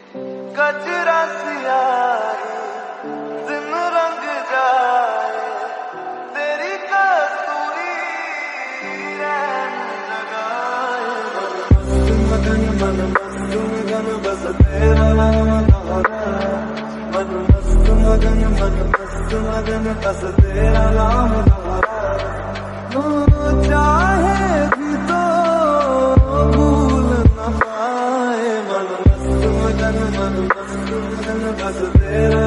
गजरा सियाही दिन रंग जाए, तेरी कसूरी रहन लगाए। मगन मन मस्त मगन बस तेरा नाम दोहरा, मन मस्त मगन बस